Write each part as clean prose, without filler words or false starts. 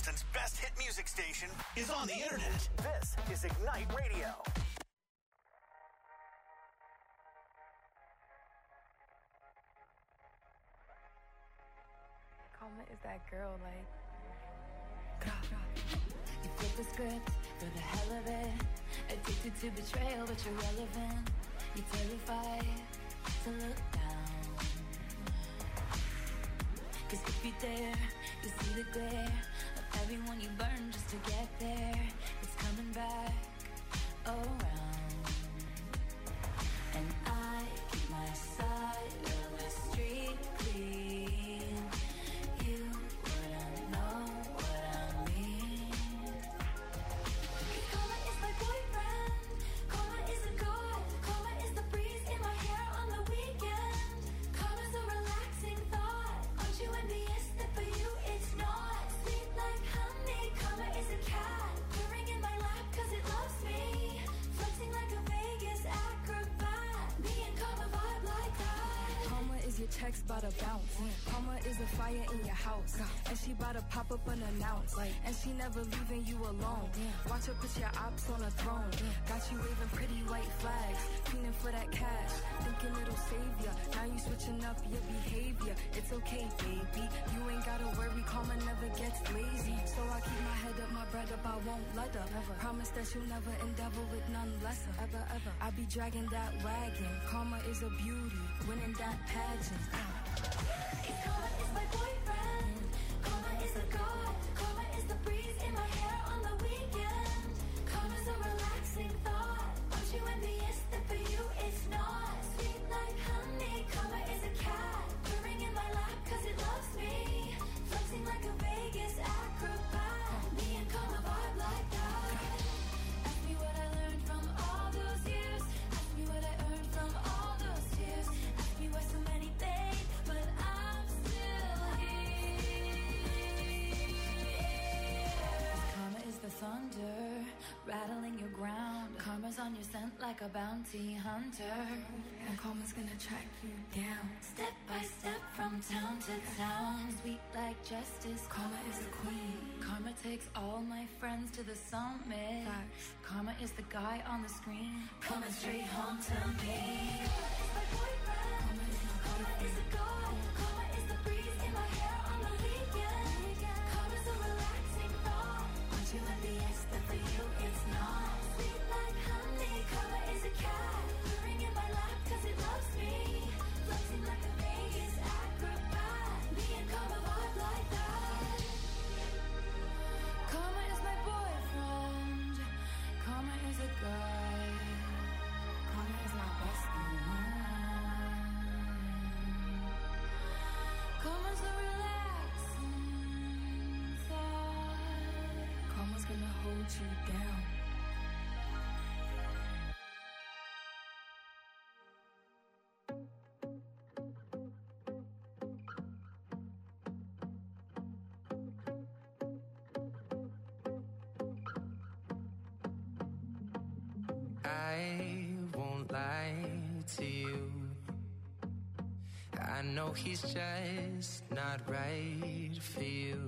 Hamilton's best hit music station is on the internet. This is Ignite Radio. Karma is that girl, like... You flip the script for the hell of it. Addicted to betrayal, but you're relevant. You're terrified to look down. 'Cause if you dare, you see the glare of everyone you burn just to get there. It's coming back around. And I keep my side of the street clean. You wouldn't know what I mean. Karma is my boyfriend. Karma is a god. Karma is the breeze in my hair on the weekend. Karma's a relaxing thought. Aren't you envious that for you it's not? Sweet like honey. Karma is a cat purring in my lap 'cause it loves me. Flexing like a Vegas acrobat. Me and Karma vibe like that. Karma is your checks bout to bounce. Karma is a fire in your house. And she bout to pop up unannounced. And she never leaving you alone. Watch her put your ops on a throne. Got you waving pretty white flags. Feeling for that cash. Thinking it'll save ya. Now you switching up your behavior. It's okay, baby. You ain't gotta worry. Karma never gets lazy. So I keep my head up, my bread up. I won't let her. Promise that you'll never endeavor with none lesser. Ever. I be dragging that wagon. Karma is a beauty. Winning that pageant. Karma is my boyfriend. Karma is a god. Karma is the breeze in my hair on the weekend. Karma's a relaxing thought. Aren't you envious that for you it's not? Sweet like honey. Karma is a cat purring in my lap 'cause it loves me. Flexing like a Vegas acrobat. Me and Karma vibe like that. Ask me what I learned from all those years. Ask me what I earned from all those tears. Ask me why so many fade, but I'm still here. Karma is the thunder rattling your ground. Karma's on your scent like a bounty hunter. And karma's gonna track you down. Step by step from town to town. Sweet like justice. Karma is the queen. Karma takes all my friends to the summit. Facts. Karma is the guy on the screen coming straight home to me. Karma is my boyfriend. Karma is a god. Karma is the breeze in my hair on the weekend. Karma's a relaxing thought. Aren't you envious that for you it's not? Sweet like honey. Karma is a cat purring in my lap 'cause it loves me. Flexing like a Vegas acrobat. Me and Karma vibe like that. Karma is my boyfriend. Karma is a guy. Karma is my bestie. Karma's a relaxing thought. Karma's gonna hold you down. I won't lie to you. I know he's just not right for you.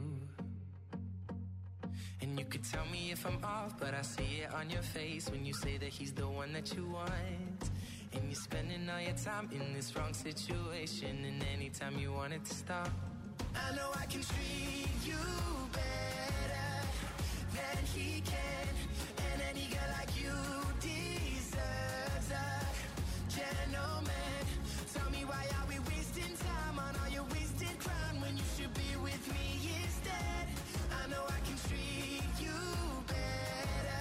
And you could tell me if I'm off, but I see it on your face when you say that he's the one that you want. And you're spending all your time in this wrong situation, and anytime you want it to stop, I know I can treat you better than he can. And any girl like you deserves a gentleman. Tell me why are we wasting time on all your wasted crime when you should be with me instead? I know I can treat you better,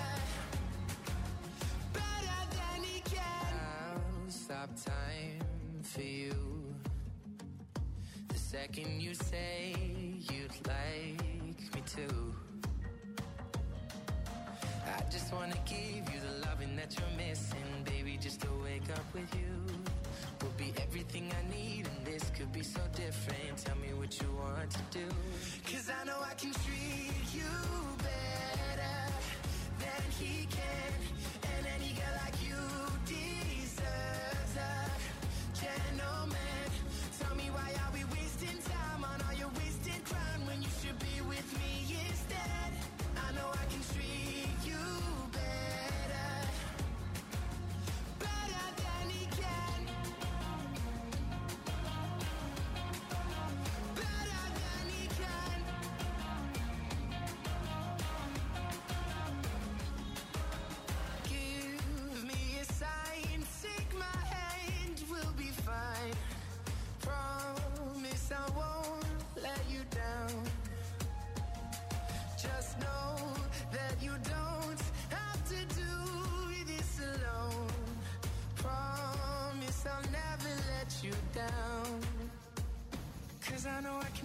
better than he can. I'll stop time for you the second you say you'd like me to. I just wanna give you the loving that you're missing, baby, just to wake up with you will be everything I need, and this could be so different. Tell me what you want to do, 'cause I know I can treat you better than he can. And any girl like you deserves a gentleman. Tell me why are we wasting time on all your wasted crime when you should be with me instead?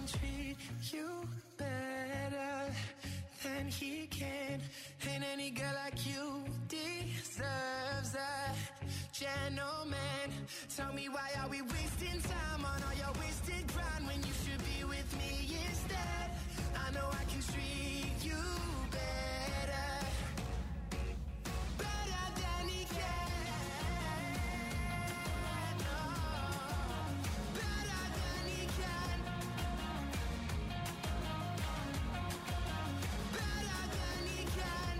can treat you better than he can. Ain't any girl like you deserves a gentleman. Tell me why are we wasting time on all your wasted grind when you should be with me instead. I know I can treat you better, better than he can. No, better than he can. Better than he can.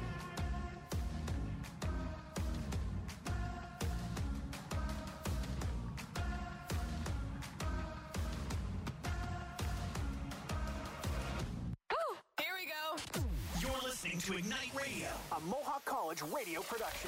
Here we go. You're listening to Ignite Radio, a Mohawk College radio production.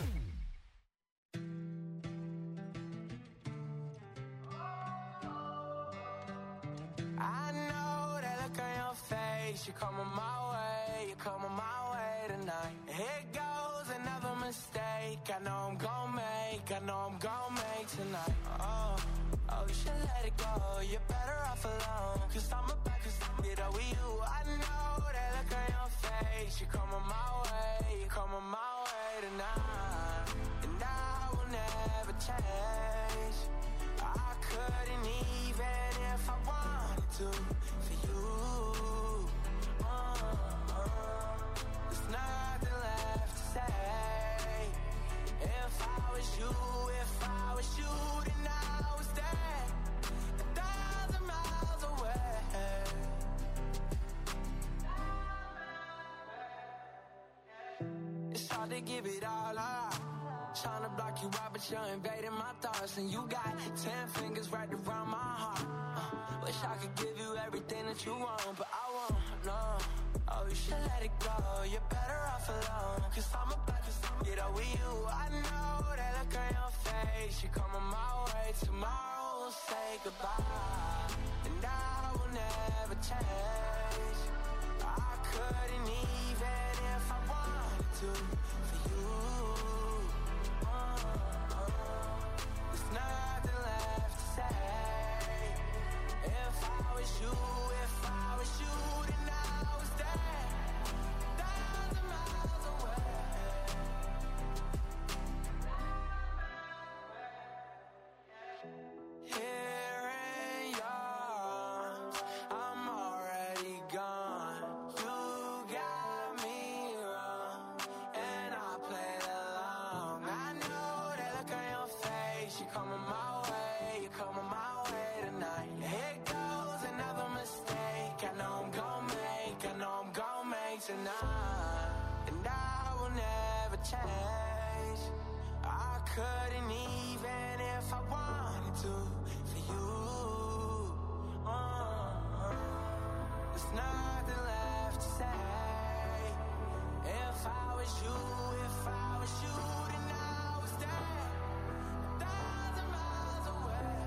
I know that look on your face. You're coming my way, you're coming my way tonight. Here goes another mistake. I know I'm gon' make, I know I'm gon' make tonight. Oh, you should let it go. You're better off alone. Cause I'm about to get over you. I know that look on your face. You're coming my way, you're coming my way tonight. And I will never change. I couldn't even if I wanted to for you. There's nothing left to say. If I was you, then I was there 1,000 miles away. It's hard to give it all up. Trying to block you out, but you're invading my thoughts. And you got 10 fingers right around my heart. Wish I could give you everything that you want, but I won't, no. Oh, you should let it go. You're better off alone. Cause I'm about to get over you. I know that look on your face. You're coming my way. Tomorrow we'll say goodbye. And I will never change. I couldn't even if I wanted to for you. There's nothing left to say. If I was you, then I was there 1,000 miles away. Here in your arms, I'm already gone. You got me wrong, and I played along. I know that look on your face. You're coming my way, you're coming my way tonight. Here goes another mistake. I know I'm gon' make tonight. And I will never change. I couldn't even if I wanted to for you. There's nothing left to say. If I was you, then I was there 1,000 miles away.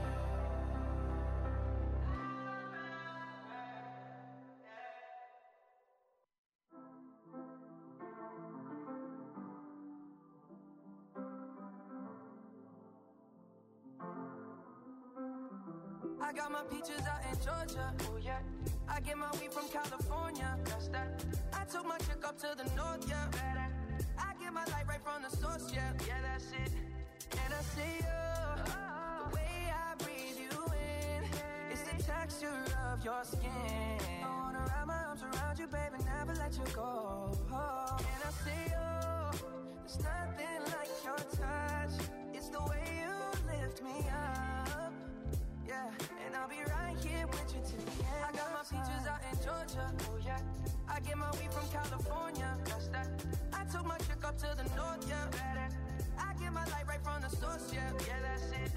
I got my peaches out in Georgia. Oh yeah. I get my weed from California. That's that. I took my chick up to the north, yeah. I get my light right from the source, yeah. Yeah, that's it. And I see you, the way I breathe you in. It's the texture of your skin. I wanna wrap my arms around you, baby, never let you go. And I see you, there's nothing like your touch. It's the way you lift me up. Yeah, and I'll be right here with you till the end. I got my peaches out in Georgia. Oh yeah. I get my weed from California. That's that. I took my chick up to the north, yeah. I get my light right from the source, yeah. Yeah, that's it.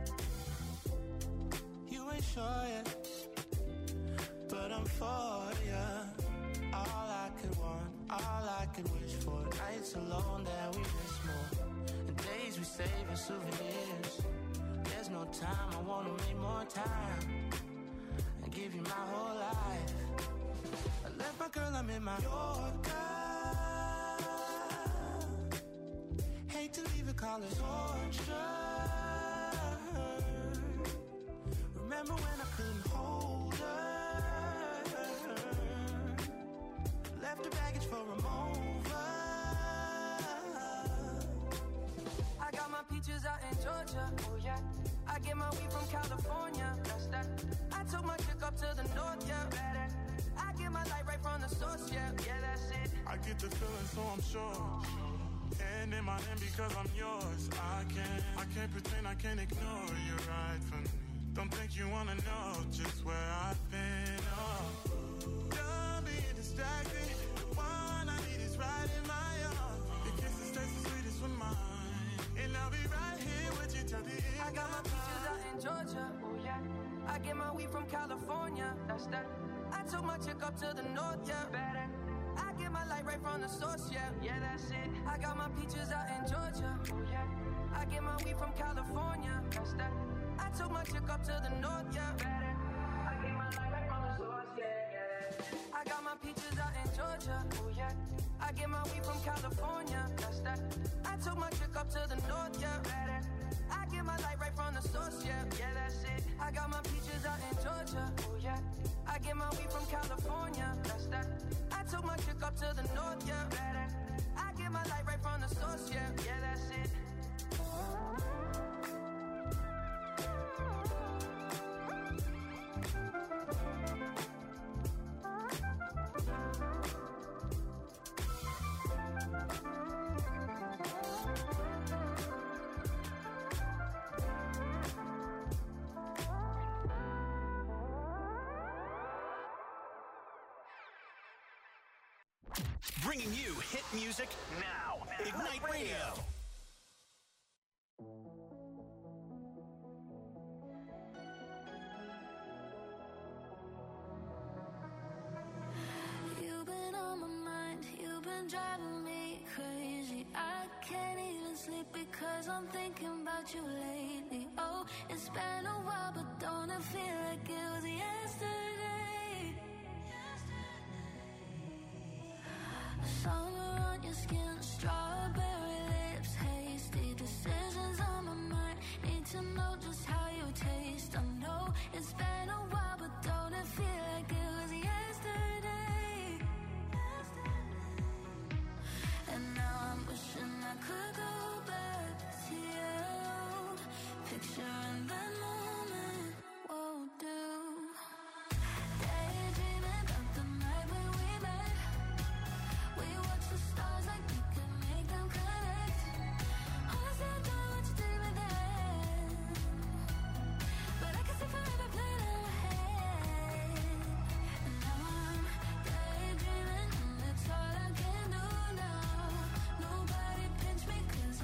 You ain't sure yet, but I'm for ya. All I could want, all I could wish for. Nights alone that we miss more, and days we save as souvenirs. There's no time, I wanna make more time and give you my whole life. I left my girl, I'm in my Yorker. Hate to leave it, call it torture. Remember when I couldn't hold her? Georgia, oh yeah. I get my weed from California, that's that. I took my chick up to the north, yeah. I get my light right from the source, yeah. Yeah, that's it. I get the feeling, so I'm sure. And in my hand because I'm yours. I can't pretend, I can't ignore you right from me. Don't think you wanna know just where I've been. Oh, don't be distracted. The one I need is right in my arms. Your kisses taste the sweetest with mine, and I'll be right here with you till the end. I got my peaches out in Georgia, oh yeah. I get my weed from California, that's that. I took my chick up to the north, yeah. I get my light right from the source, yeah. Yeah, that's it. I got my peaches out in Georgia, oh yeah. I get my weed from California, that's that. I took my chick up to the north, yeah. I get my light right from the source, yeah. I got my peaches out in Georgia, oh yeah. I get my weed from California, that's that. I took my chick up to the north, yeah. I get my light right from the source, yeah. Yeah, that's it. I got my peaches out in Georgia, oh yeah. I get my weed from California, that's that. I took my chick up to the north, yeah. I get my light right from the source, yeah. Yeah, that's it. Bringing you hit music now. Ignite Radio. You've been on my mind, you've been driving me crazy. I can't even sleep because I'm thinking about you lately. Oh, it's been a while, but don't it feel like it was yesterday? Summer on your skin, strawberry lips, hasty decisions on my mind. Need to know just how you taste. I know it's been a while, but don't it feel like it was yesterday? And now I'm wishing I could go back to you. Picturing that moment won't do. Daydreaming about the night when we met. We watch the stars like we could make them connect. Honestly, I don't know what you did with that, but I can see forever playing in my head. And now I'm daydreaming, and it's all I can do now. Nobody pinch me 'cause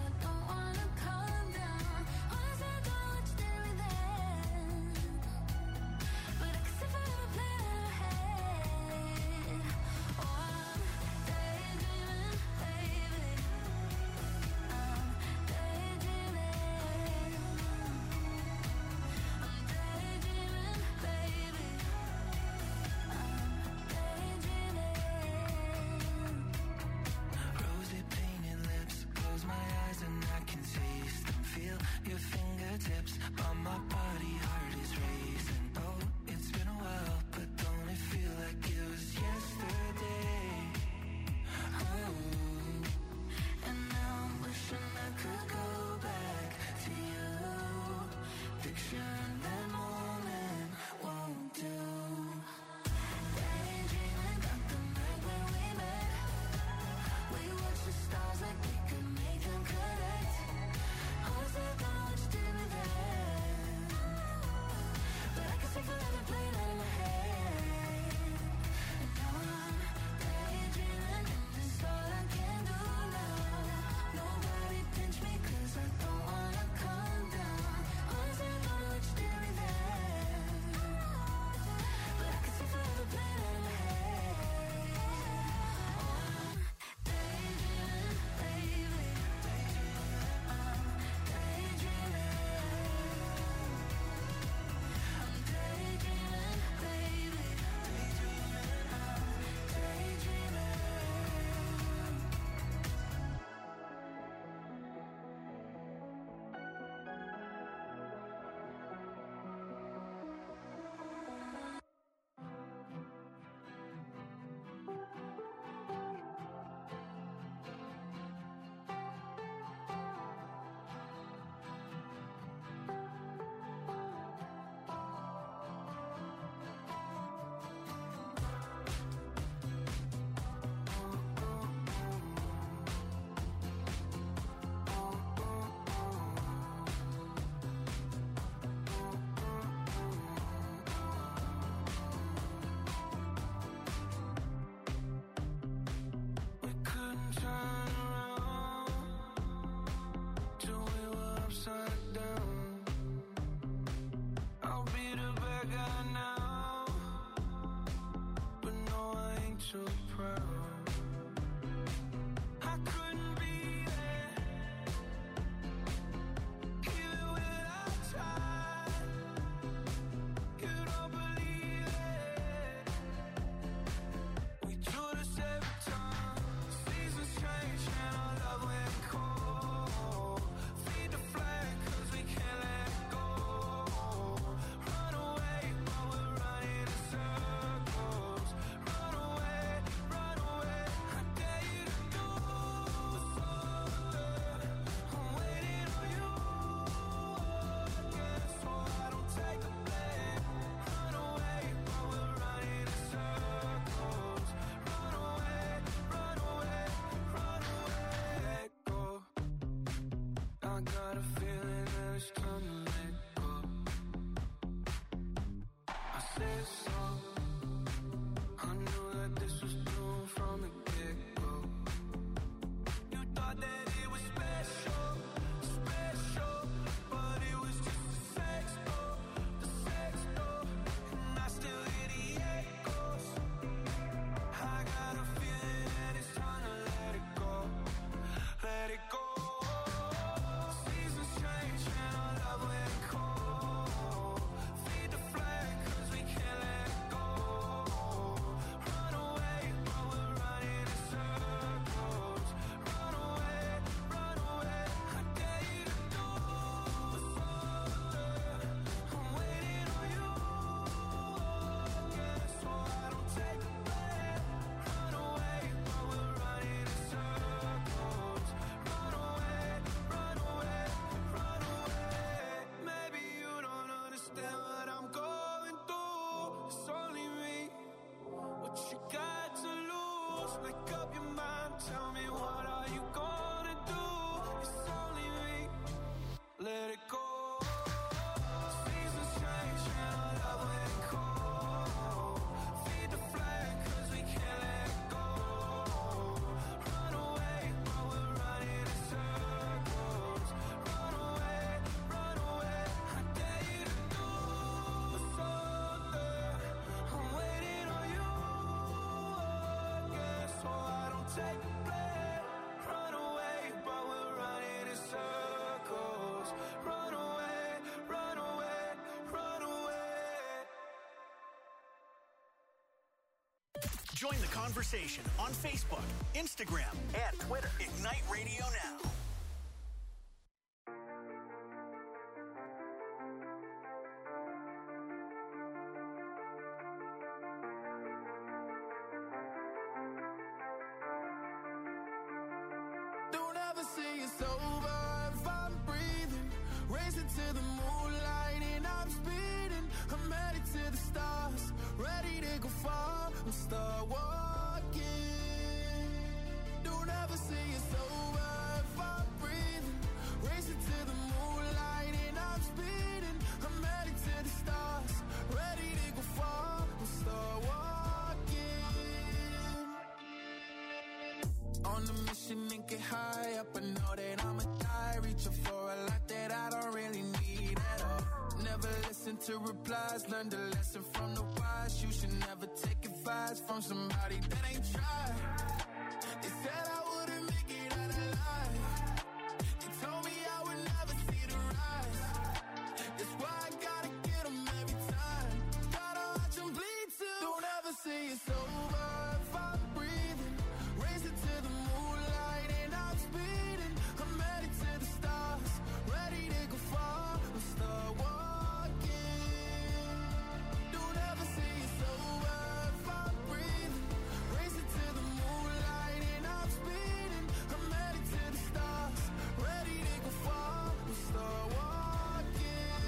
Make up your mind, tell me what are you gonna do? It's only me, let it go. Seasons change and our love ain't cold. Feed the flame cause we can't let it go. Run away, but we're running in circles. Run away, I dare you to do something. I'm waiting on you again, so I don't take the blame. Run away, but we're running in circles. Run away, run away, run away. Join the conversation on Facebook, Instagram, and Twitter. Ignite Radio Now. Don't ever say it's over if I'm breathing. Racing to the moonlight and I'm speeding. I'm headed to the stars, ready to go far and start walking. Don't ever say it's over if I'm breathing. Racing to the moonlight and I'm speeding. I'm headed to the stars, ready to go far and start walking. On a mission and get high up, I know that I'ma die. Reaching for a lot that I don't really need at all. Never listen to replies, learn the lesson from the wise. You should never take advice from somebody that ain't tried. They said I wouldn't make it out alive. They told me I would never see the rise. That's why I gotta get them every time. Gotta watch them bleed too. Don't ever say it's over if I'm breathing. Racing to the moonlight and I'm speeding. I'm headed to the stars, ready to go far and start walking. Don't ever say it's over if I'm breathing. Racing to the moonlight and I'm speeding. I'm headed to the stars, ready to go far and start walking.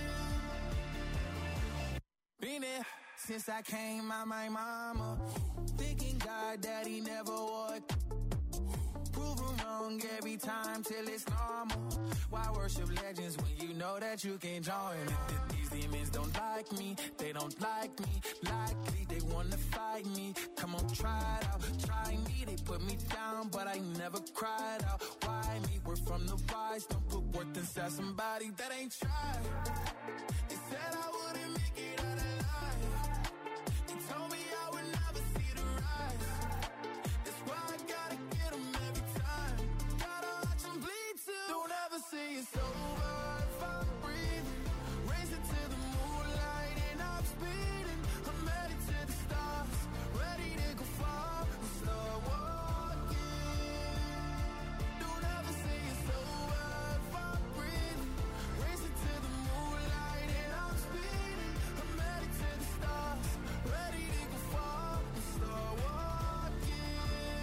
Been there since I came out my mama. Thinking God that he never would. Prove him wrong every time till it's normal. Why worship legends when you know that you can join? These demons don't like me, they don't like me. Likely they wanna fight me. Come on, try it out, try me. They put me down, but I never cried out. Why me? We're from the wise. Don't put worth inside somebody that ain't tried. They said I wouldn't make it out alive. They told me I would never see the rise. That's why I gotta get them every time. Gotta watch them bleed too. Don't ever say it's over if I'm breathing. Racing to the moonlight and I'm speeding. I'm headed to the stars, ready to go far and start walking. Don't ever say it's over if I'm breathing. Racing to the moonlight and I'm speeding. I'm headed to the stars, ready to go far and start walking.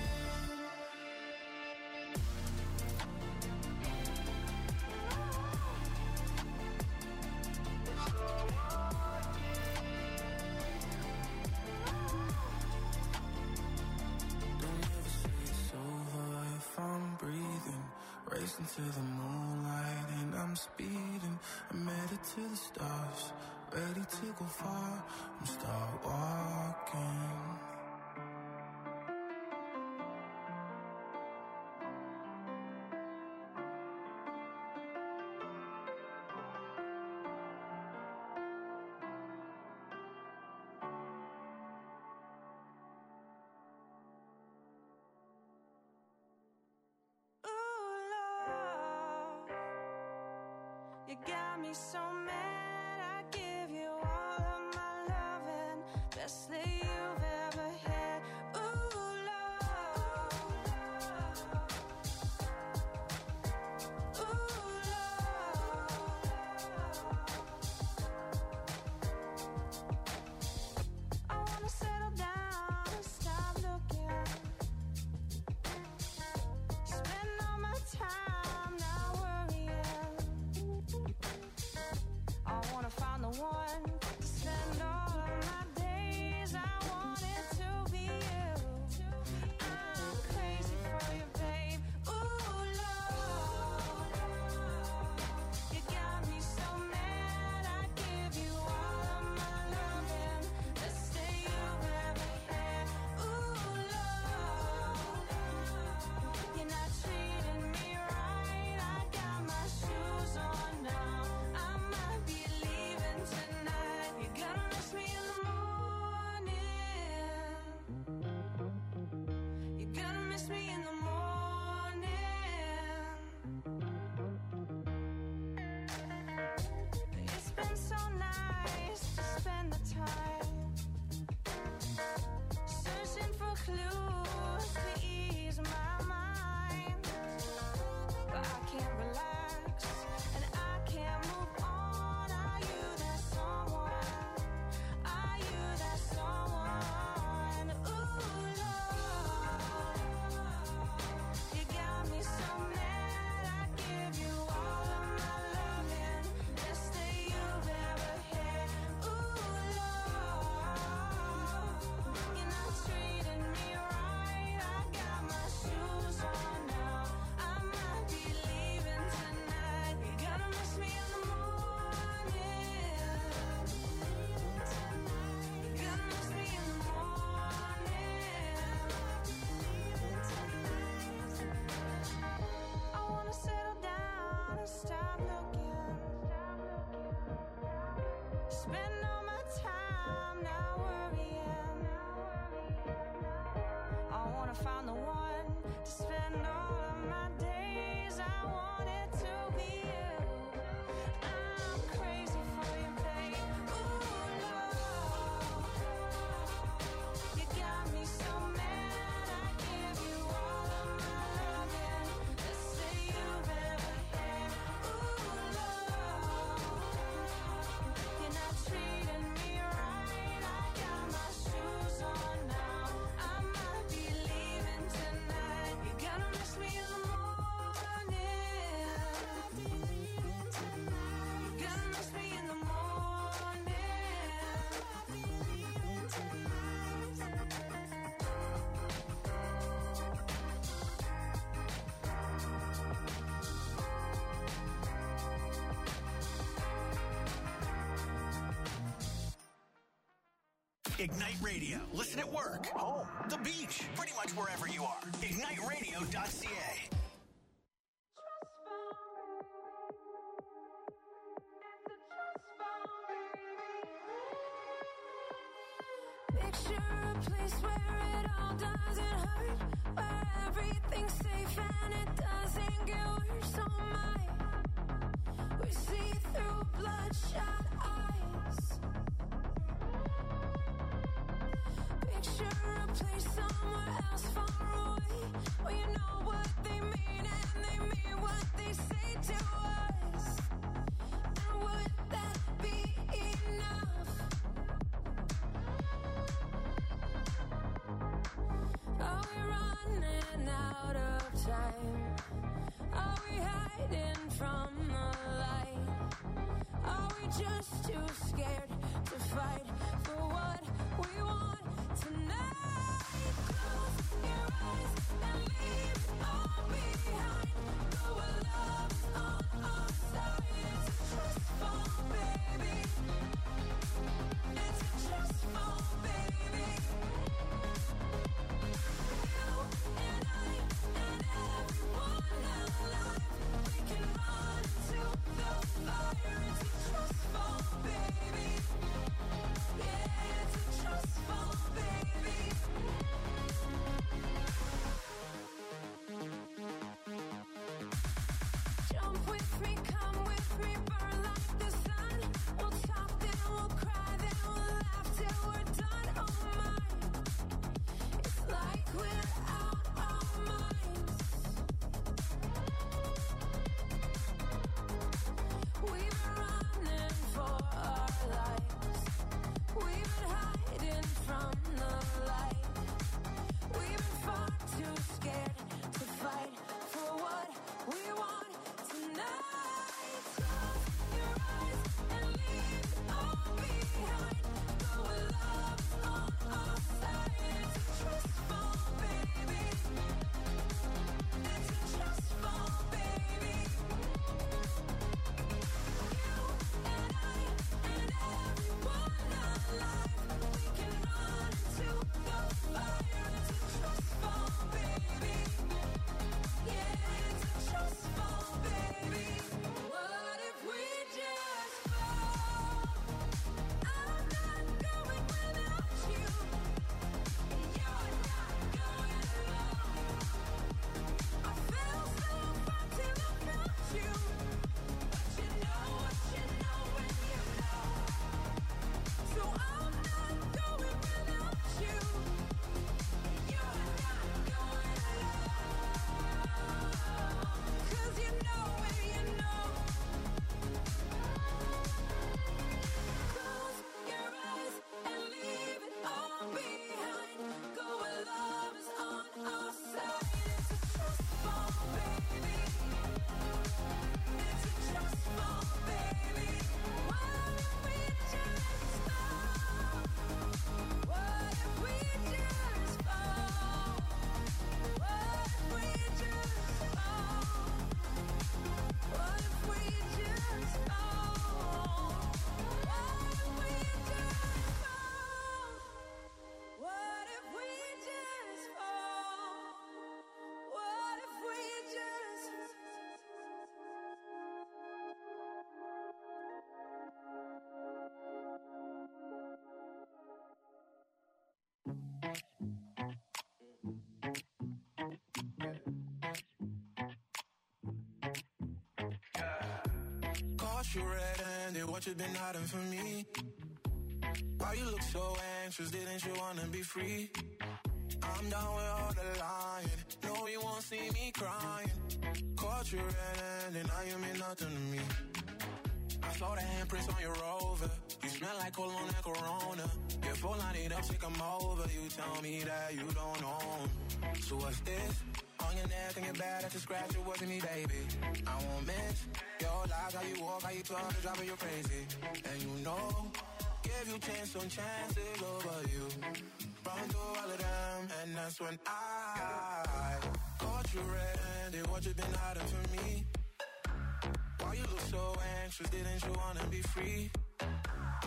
Don't ever say it's over if I'm breathing. Racing to the moonlight and I'm speeding. I'm headed to the stars, ready to go far and start walking. You got me so mad, I give you all of my loving, best that you've ever had. Ooh, love. Ooh, love. I wanna settle down and stop looking. Spend all my time not worrying. I wanna find the one to spend all of my days. I wanna Ignite Radio. Listen at work, home, the beach, pretty much wherever you are. IgniteRadio.ca. Picture a place where it all doesn't hurt, where everything's safe and it doesn't get worse. Oh my, we see through bloodshot eyes. Picture a place somewhere else far away, where you know what they mean and they mean what they say to us. And would that be enough? Are we running out of time? Are we hiding from the light? Are we just too scared to fight for what we want tonight? Close your eyes and leave it all behind. Go where love's on our side. It's a trust fall, baby. It's a trust fall, baby. You and I and everyone alive, we can run into the fire. It's a trust fall, baby. Yeah, it's a trust fall, baby. Jump with me, come with me, burn like the sun. We'll talk, then we'll cry, then we'll laugh till we're done. Oh my, it's like we're out our minds. We've been running for our lives. We've been hiding from the light. We've been far too scared to fight for what we want tonight. Close your eyes and leave it all behind. Go where love's on our side. It's a trust fall, baby. It's a trust fall, baby. You and I and everyone alive, we can run into the fire. It's a trust fall, baby. Yeah, it's a trust fall, baby. What if we just fall? I'm not going without you. You're not going alone. I felt so far till I felt you. But you know what you know when you know. So I'm not going without you. You're not going alone. 'Cause you know when you know. Close your eyes and leave it all behind. Go where love is on our side. It's a trust fall, baby. It's a trust fall, baby. What if we just fall? What if we just fall? What if we just fall? What if we just fall? What if we just fall? What if we just fall? What if we just Caught you red-handed, what you been hiding from me? Why you look so anxious, didn't you wanna be free? I'm down with all the lying, no you won't see me crying. Caught you red-handed, now you mean nothing to me. I saw the handprints on your Rover, you smell like cologne and Corona. You're full, I need up, take 'em over, you tell me that you don't own. So what's this? On your neck and your back, that's a scratch, it wasn't me, baby. I won't miss your lies, how you walk, how you talk, it's driving you crazy. And you know, give you chance on chances over you. Run through all of them, and that's when I caught you red-handed, what you been hiding from me? Why you look so anxious, didn't you wanna be free?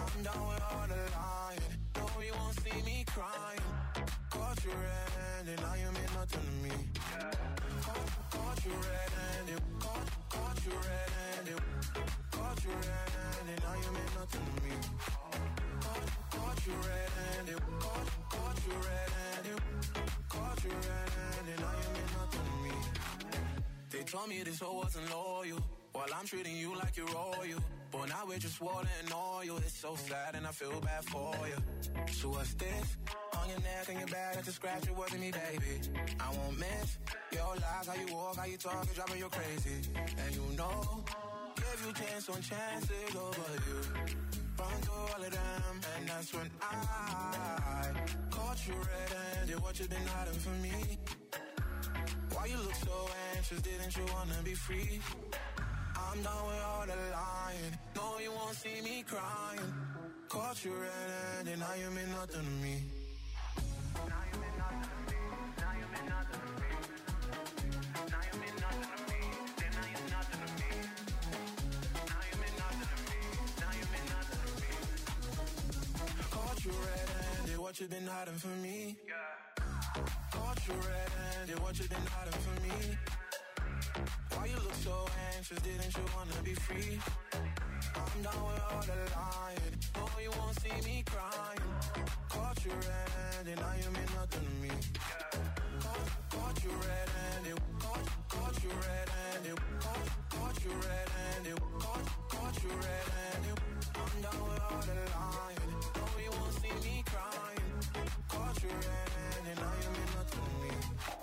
I'm down with all the lying. No, you won't see me crying. Caught you red-handed, now you mean nothing to me. Caught you red-handed, caught you red-handed. Caught you red-handed, now you mean nothing to me. Caught you red-handed, caught you red-handed. Caught you red-handed, now you mean nothing to me. They told me this hoe wasn't loyal, while I'm treating you like you're royal. But now we're just water and oil. It's so sad and I feel bad for you. So what's this? On your neck and your back, that's a scratch, it wasn't me, baby. I won't miss your lies, how you walk, how you talk, it's driving you crazy. And you know, give you chance on chances over you. Run through all of them, and that's when I caught you red-handed. What you been hiding from me? Why you look so anxious, didn't you wanna be free? I'm done with all the lying. No, you won't see me crying. Caught you red-handed, now you mean nothing to me. Now you mean nothing to me. Now you mean nothing to me. Now you mean nothing to me. Then now you're nothing to me. Now you mean nothing to me. Now you mean nothing to me. Caught you red-handed, what you been hiding from me? Caught you red-handed, what you been hiding from me? Why you look so anxious, didn't you wanna be free? I'm down with all the lying. No, you won't see me crying. Caught you red-handed, now you mean nothing to me. Caught you red-handed, caught you red-handed, caught you red-handed, caught you red-handed. I'm down with all the lying. No, you won't see me crying. Caught you red-handed, now you mean nothing to me.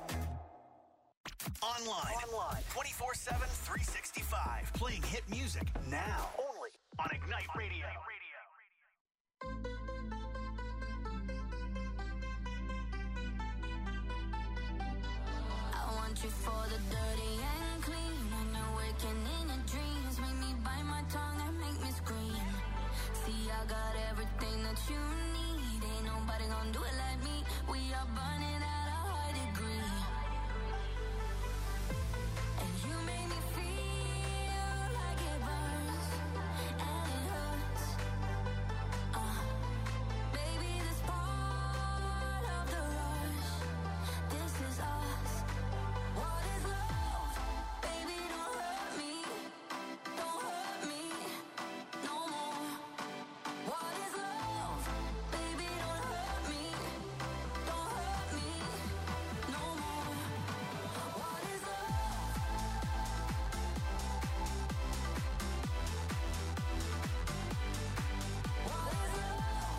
Online. 24/7, 365. Playing hit music now. Only on Ignite Radio. I want you for the dirty and clean. When you're waking in your dreams, make me bite my tongue and make me scream. See, I got everything that you need. Ain't nobody gonna do it like me. We are burning at a high degree. And you make me feel like it burns and it hurts. Baby, this part of the rush. This is us. What is love? Baby, don't hurt me. Don't hurt me no more. What is love? Baby, don't hurt me. Don't hurt me no more. What is love? What is love?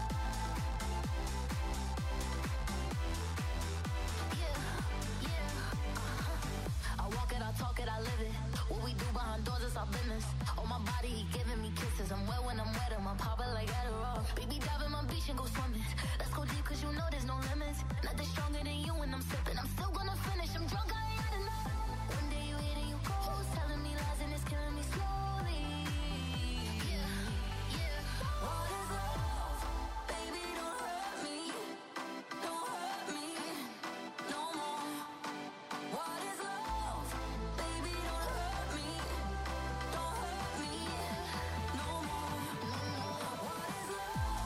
I walk it, I talk it, I live it. What we do behind doors is our business. On my body, he giving me kisses. I'm wet when I'm wet, I'm popping like Adderall. Baby, dive in my beach and go swimming. Let's go deep, cause you know there's no limits. Nothing stronger than you when I'm sipping. I'm still gonna finish, I'm drunk, I ain't had enough. One day you hit and you cold, telling me lies and it's killing me slowly. What is love? Baby, don't hurt me. Don't hurt me no more. What is love? Baby, don't hurt me. Don't hurt me no more. What is love?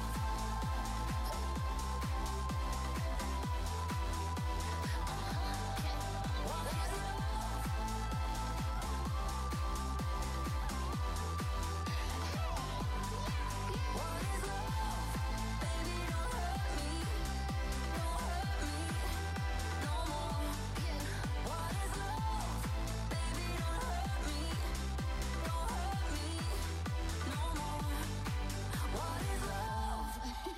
What is love? What is love? Baby, don't hurt me. Don't hurt me no more. What is love? Baby, don't hurt me. Don't hurt me no more. What is love?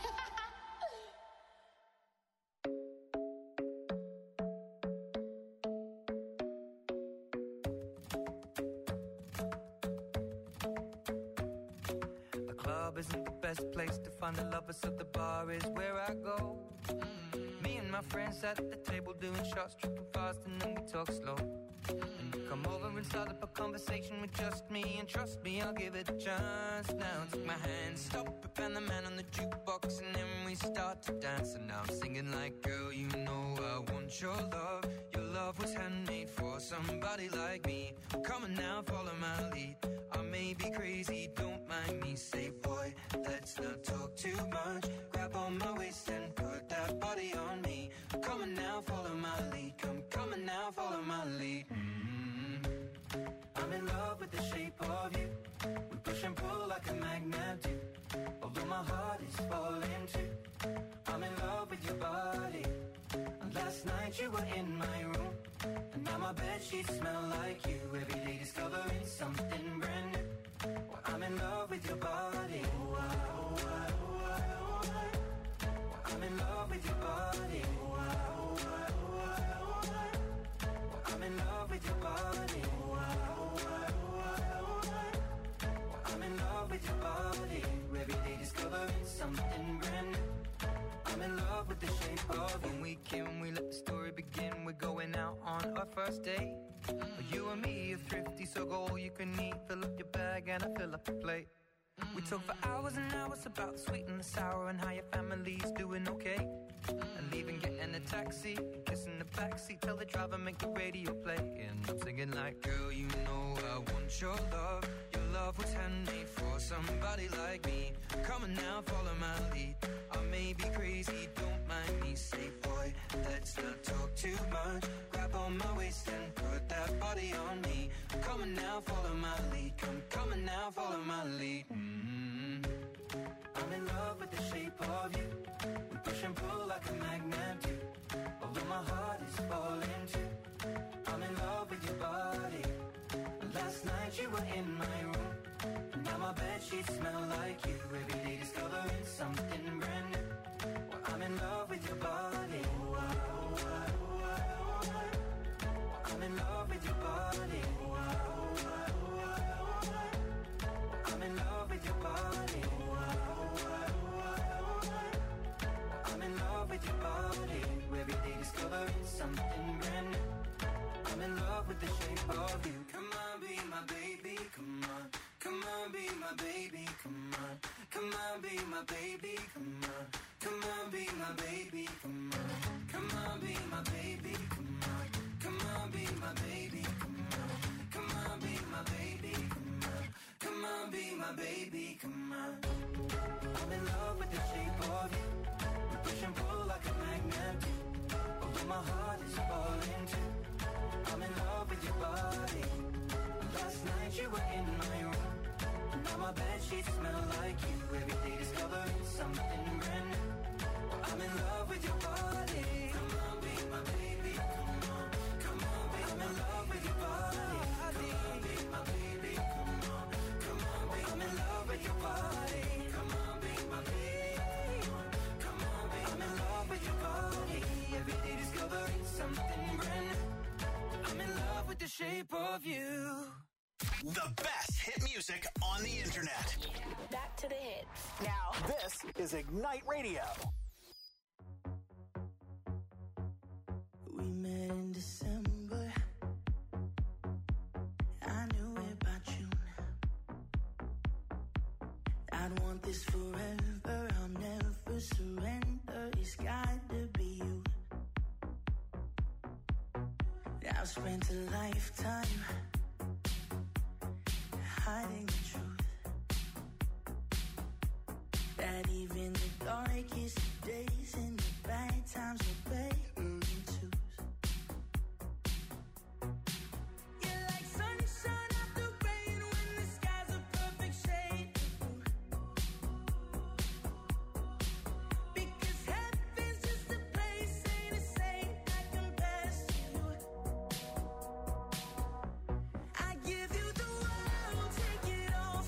The club isn't the best place to find the lovers, so the bar is where I go. Me and my friends at the table doing shots, tripping fast, and then we talk slow. And you come over and start up a conversation with just me, and trust me, I'll give it a chance. Now take my hand, stop it, and the man on the jukebox, and then we start to dance. And now I'm singing like, girl, you know I want your love. Your love was handmade for somebody like me. Come on now, follow my lead. I may be crazy, don't mind me. Say, boy, let's let's not talk too much. Grab on my waist and put that body on me. Come on now, follow my lead. Come on now, follow my lead. I'm in love with the shape of you. We push and pull like a magnet do. Although my heart is falling too. I'm in love with your body. And last night you were in my room. And now my bedsheets smell like you. Every day discovering something brand new. Well, I'm in love with your body. I'm in love with your body. I'm in love with your body. I'm in love with your body. Every day discovering something brand new. I'm in love with the shape of you. When we came, we let the story begin. We're going out on our first date. You and me are thrifty, so go all you can eat. Fill up your bag and I fill up your plate. We talk for hours and hours about the sweet and the sour and how your family's doing okay. And leaving, getting a taxi, kissing the backseat, tell the driver make the radio play. And I'm singing like, girl, you know I want your love. Your love was handmade for somebody like me. Come on now, follow my lead. I may be crazy, don't mind me. Say, boy, let's not talk too much. Grab on my waist and put that body on me. Come on now, follow my lead. Come on now, follow my lead. I'm in love with the shape of you. We push and pull like a magnet do. Although my heart is falling too. I'm in love with your body. Last night you were in my room. And now my bedsheets smell like you. Every day discovering something brand new. Well, I'm in love with your body. I'm in love with your body. I'm in love with your body. I'm in love with your body. Every day discovering something brand new. I'm in love with the shape of you. Come on, be my baby, come on. Come on, be my baby, come on. Come on, be my baby, come on. Come on, be my baby, come on. Come on, be my baby, come on. Come on, be my baby, come on. Come on, be my baby, come on. Come on, be my baby, come on. I'm in love with the shape of you. We push and pull like a magnet do. Although my heart is falling too. I'm in love with your body. Last night you were in my room. And now my bedsheets smell like you. Every day discovering something brand new. Well, I'm in love with your body. Come on, be my baby. Come on, come on, be I'm in love with your body. Come on, be my baby. Come on, come on, be I'm in love with your body. Come on, be my baby. Come on, be I'm in love with your body. Every day discovering something brand new. I'm in love with the shape of you. The best hit music on the internet. Back to the hits. Now, this is Ignite Radio. We met in December. I knew it by June. I'd want this forever. I'll never surrender. It's got to be you. I've spent a lifetime hiding the truth. That even the darkest days and the bad times are better than twos. You're like sunshine after rain when the sky's a perfect shade of blue. Because heaven's just a place, ain't a saint that compares to you. I give you the world, take it all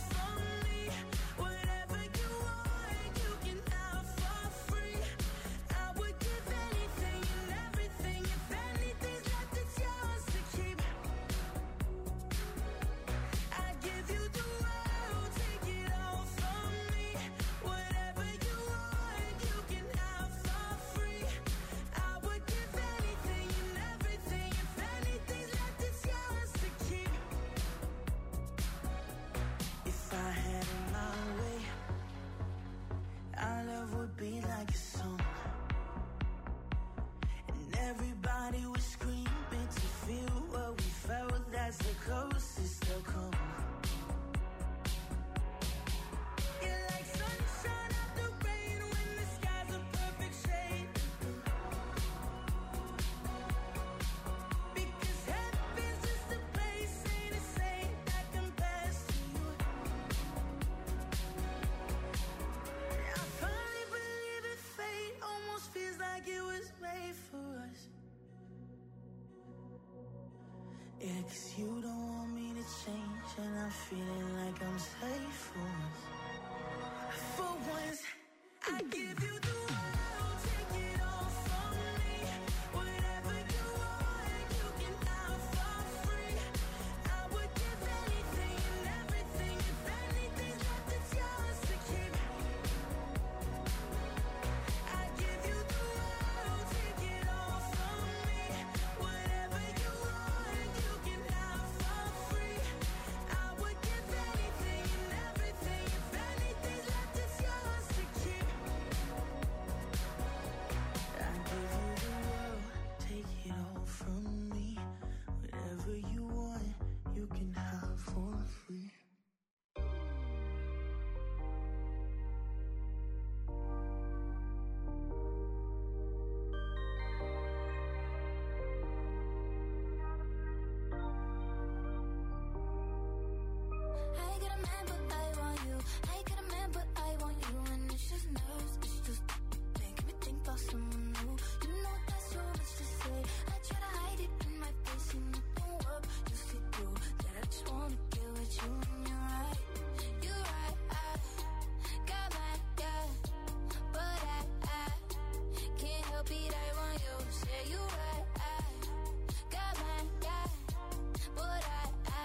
Yeah, 'cause you don't want me to change, and I'm feeling like I'm safe for once. For once, I give you the world, take it all from me. Whatever you want, you can have for free. I would give anything and everything. If anything's left, it's yours to keep. I give you the world, take it all from me. Whatever you want, you can have for free. I would give anything and everything. If anything's left, it's yours to keep. I give you the world, take it all from me. Whatever you want, you can have for free. I get a man, but I want you. I get a man, but I want you. And it's just nerves, it's just making me think about someone new. You know that's so much to say. I try to hide it in my face and it don't work. You see through that I just wanna get with you. And you're right, you're right. I got my guy, but I can't help it. I want you. Say you're right. I got my guy, but I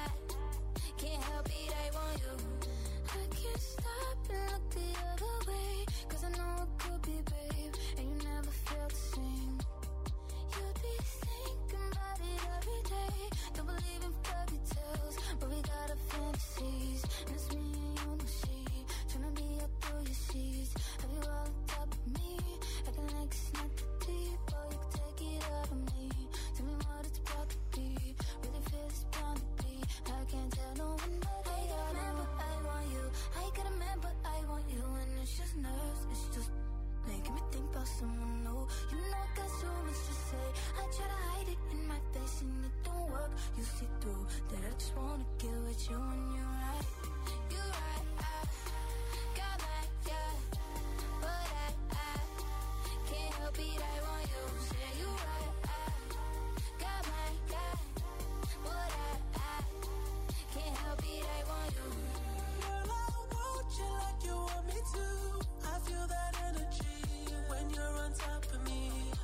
can't help it, I want you. I can't stop and look the other way, 'cause I know it could be, babe, and you never felt the same. You'd be thinking about it every day. Don't believe in fairy tales, but we got our fantasies. And it's me and you in the sheet, tryna be up through your sheets. Have you all on top of me, acting like it's not that deep. Oh, you can take it out of me. Tell me what it's about to be. Really feel it's bound to be. I can't tell no one, but I got a man, but I want you. I got a man, but I want you. And it's just nerves, it's just making me think about someone new. You know I got so much to say. I try to hide it in my face and it don't work. You see through that I just wanna get with you. And you're right, you're right. I got my guy, but I can't help it. I want you. Say you're right. I got my guy, but I can't help it. I want you. Girl, I want you like you want me to. I feel that energy when you're on top of me.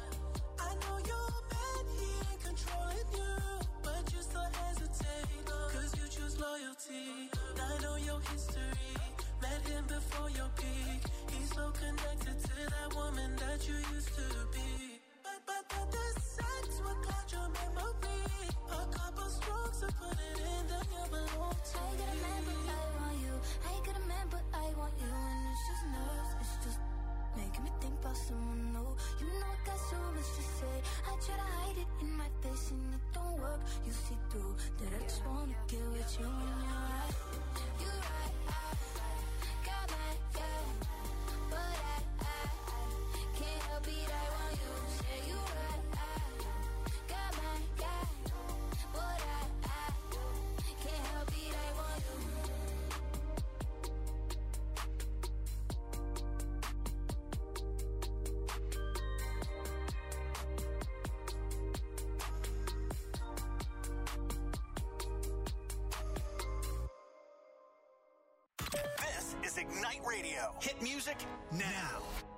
I know your man, he ain't controlling you, but you still hesitate, 'cause you choose loyalty. I know your history, met him before your peak. He's so connected to that woman that you used to be. But the sex will cloud your memory. A couple strokes to put it in, then you belong to I got a man, but I want you. I got a man, but I want you. And it's just nerves, it's just making me think about someone new. You know I got so much to say. I try to hide it in my face and it don't work. You see through that I just wanna get with you. And you're right, you're right. I got my guy, but I can't help it. I want you. Say you're right. I got my guy, but I can't help it. I want you. This is Ignite Radio. Hit music now.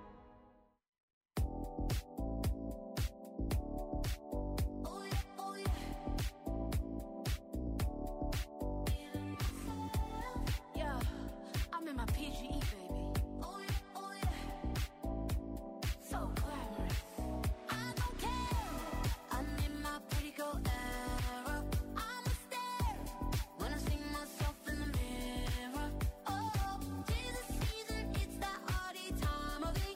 Yeah, I'm in my PGE, baby. So glamorous. I don't care. I'm in my pretty girl era. I'm a stare when I see myself in the mirror. Oh, 'tis the season, it's that party time of the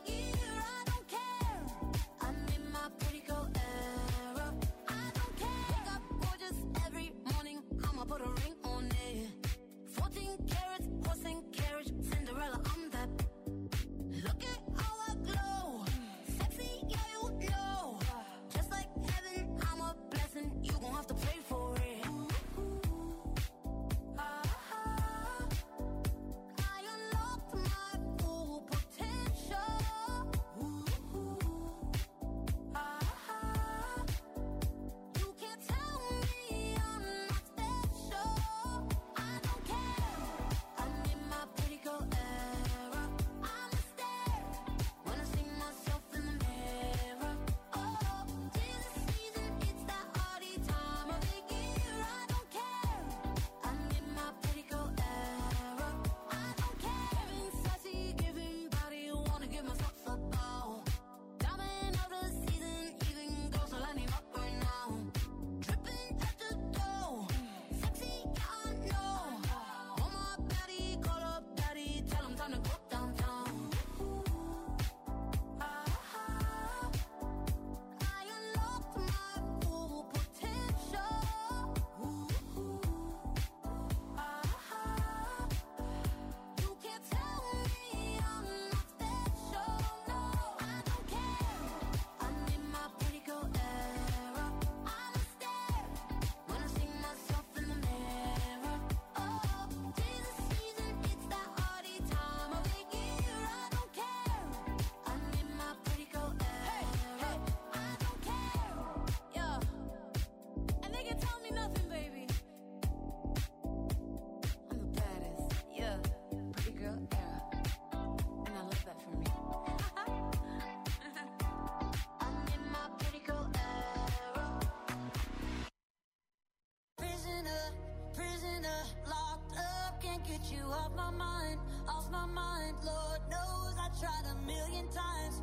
tried a million times.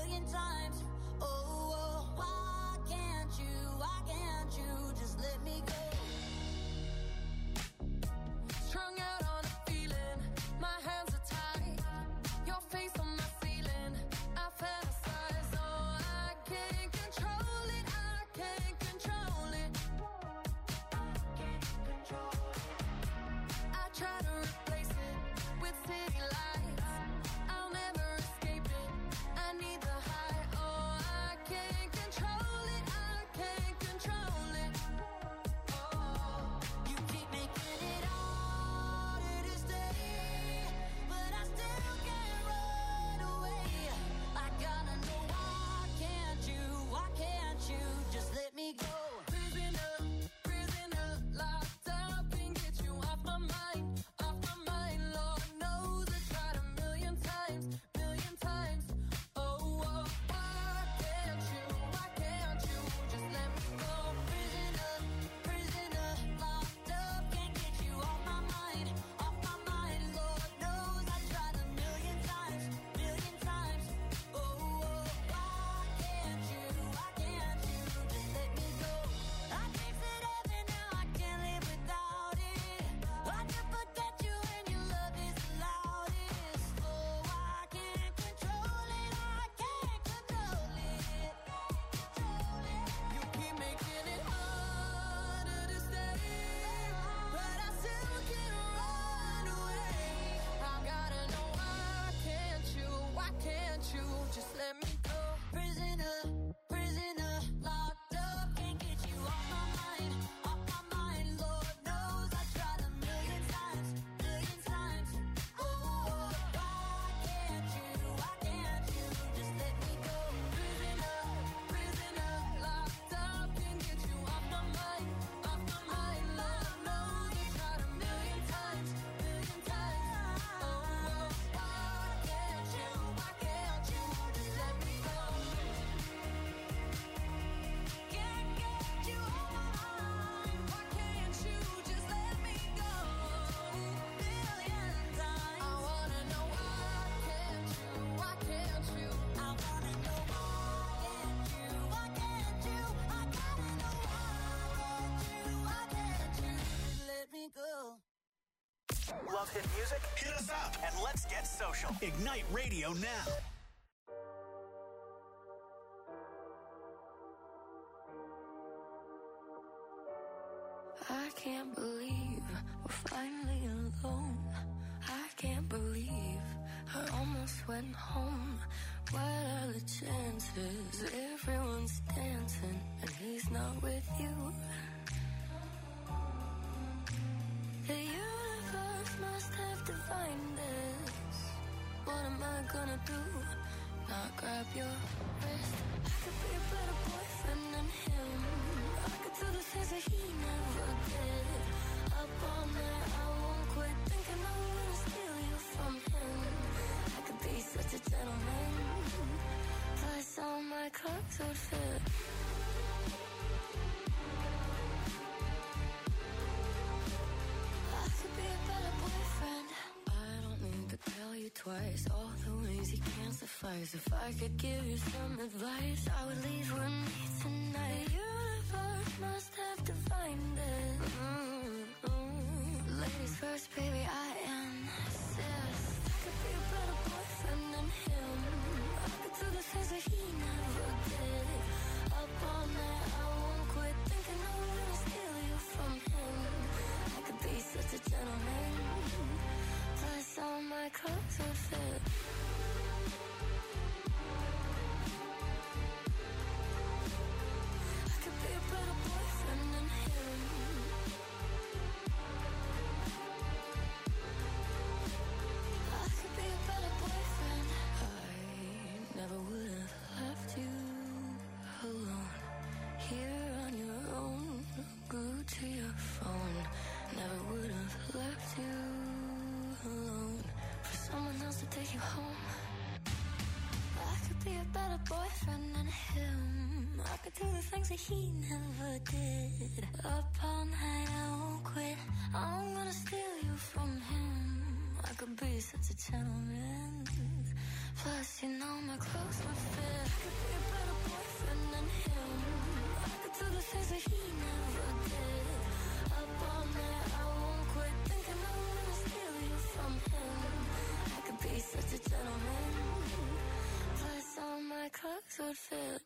Oh, why can't you just let me go? Strung out on a feeling, my hands are tied. Your face on my ceiling, I fantasize. Oh, I can't control it, I try to replace it with city lights. I'll never escape it, I need the high. Oh, I can't control it, Oh, you keep making it harder to stay, but I still can't run away. I gotta know, why can't you just let me go? Prisoner, locked up, can't get you off my mind. Lord knows I tried a million times. Oh, why can't you just let me go? Prisoner, locked up, can't get you off my mind. Lord knows I tried a million times. Oh, why can't you just let me go? I tasted heaven, now I can't live without it. I can forget you and your love is the loudest. Oh, I can't control it. You keep making it harder to stay, but I still can't run away. I gotta know, why can't you just let me go? Prisoner, locked up, can't get you off my mind. Lord knows I tried a million times. Oh, why can't you just let me go? Prisoner, locked up, can't get you off my mind. Lord knows I tried a million times. Oh, why can't you just let me go? Can't get you off my mind. Why can't you just let me go? Million times. I wanna know, why can't you? I wanna know, why can't you? I gotta know, why can't you just let me go? Love hit music? Hit us up and let's get social. Ignite Radio now. I can't believe we're finally alone. I can't believe I almost went home. What are the chances? Everyone's dancing and he's not with you. The universe must have divined this. What am I gonna do? Not grab your wrist. I could be a better boyfriend than him. I could do the things that he never did. Up all night, I won't quit thinking I'm gonna steal you from him. I could be such a gentleman. Plus all my clothes would fit. I could be a better boyfriend. I don't need to tell you twice all the ways you can't suffice. If I could give you some advice, I would leave with me tonight. The universe must have divined it. Ladies first, baby, I insist. I could be a better boyfriend than him. I could do the things that he never did. Up all night, I won't quit thinking I'm gonna steal you from him. I could be such a gentleman. Plus all my clothes would fit. I could be a better boyfriend than him. I could be a better boyfriend. I never would have left you alone. Here on your own, glued to your phone. Never would have left you alone for someone else to take you home. I could be a better boyfriend than him. I could do the things that he never did. Up all night, I won't quit. I'm gonna steal you from him. I could be such a gentleman. Plus, you know my clothes would fit. I could be a better boyfriend than him. I could do the things that he never did. Up all night, I won't quit thinking I'm gonna steal you from him. I could be such a gentleman. Plus, all my clothes would fit.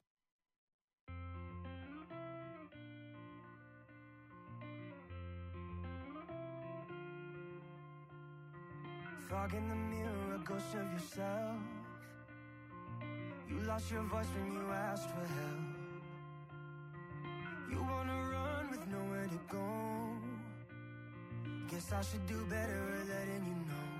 Fog in the mirror, a ghost of yourself. You lost your voice when you asked for help. You wanna run with nowhere to go. Guess I should do better at letting you know.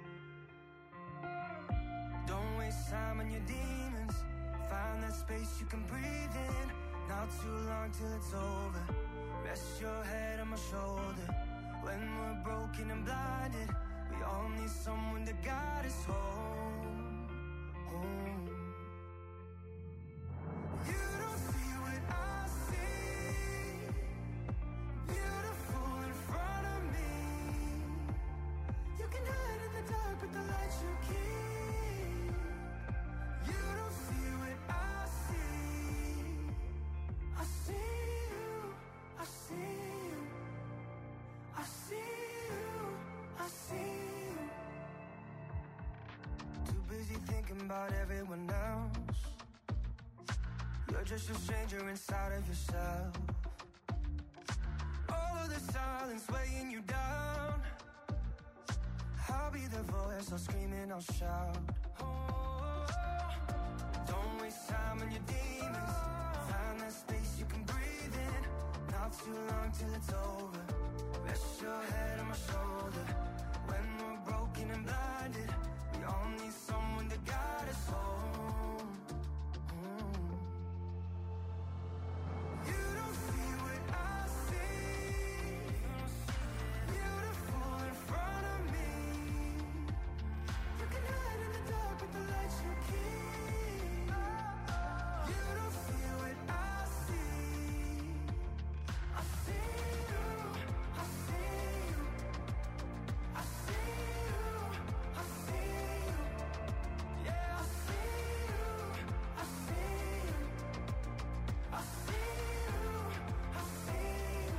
Don't waste time on your demons. Find that space you can breathe in. Not too long till it's over. Rest your head on my shoulder. When we're broken and blinded, we all need someone to guide us home, home. You don't see what I see. Beautiful in front of me. You can hide in the dark with the lights you keep. You don't see what I see. I see you, I see you, I see you, I see you. Too busy thinking about everyone else. You're just a stranger inside of yourself. All of the silence weighing you down. I'll be the voice, I'll scream and I'll shout. Oh, don't waste time on your demons. Find that space you can breathe in. Not too long till it's over. Rest your head on my shoulder. When we're broken and blinded, we all need someone to guide us home, home. You don't see what I see. Beautiful in front of me. You can hide in the dark with the lights you keep. You don't see what I see. I see you, I see you, I see you, I see you. Yeah, I see you, I see you, I see you, I see you.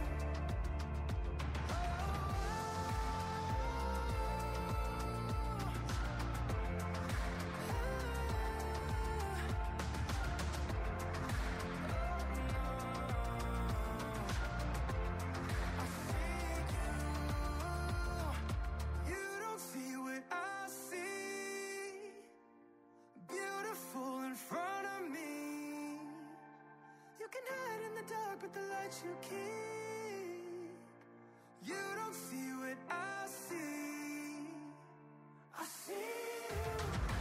You don't see what I see. Beautiful in front of me. You can hide in the dark with the lights you keep. You don't see what I see. I see you,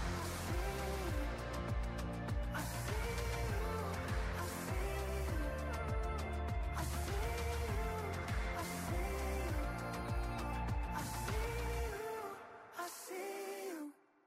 I see you, I see you, I see you, I see you, I see you, I see you.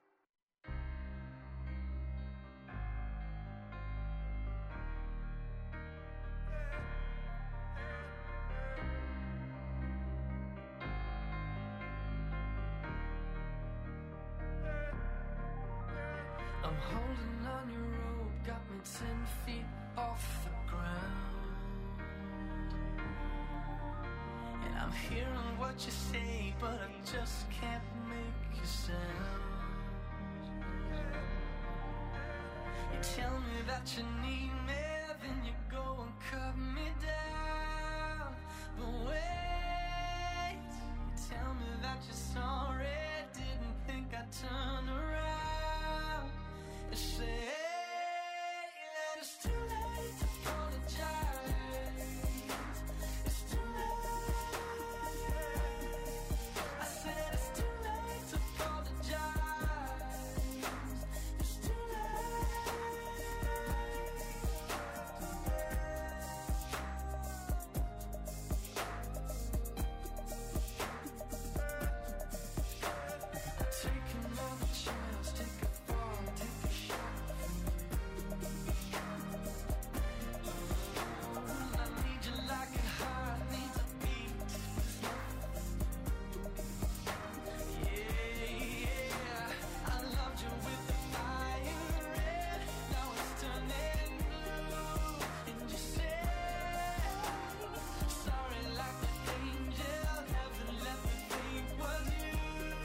I'm holding on your rope, got me 10 feet off the ground. And I'm hearing what you say, but I just can't make a sound. You tell me that you need me,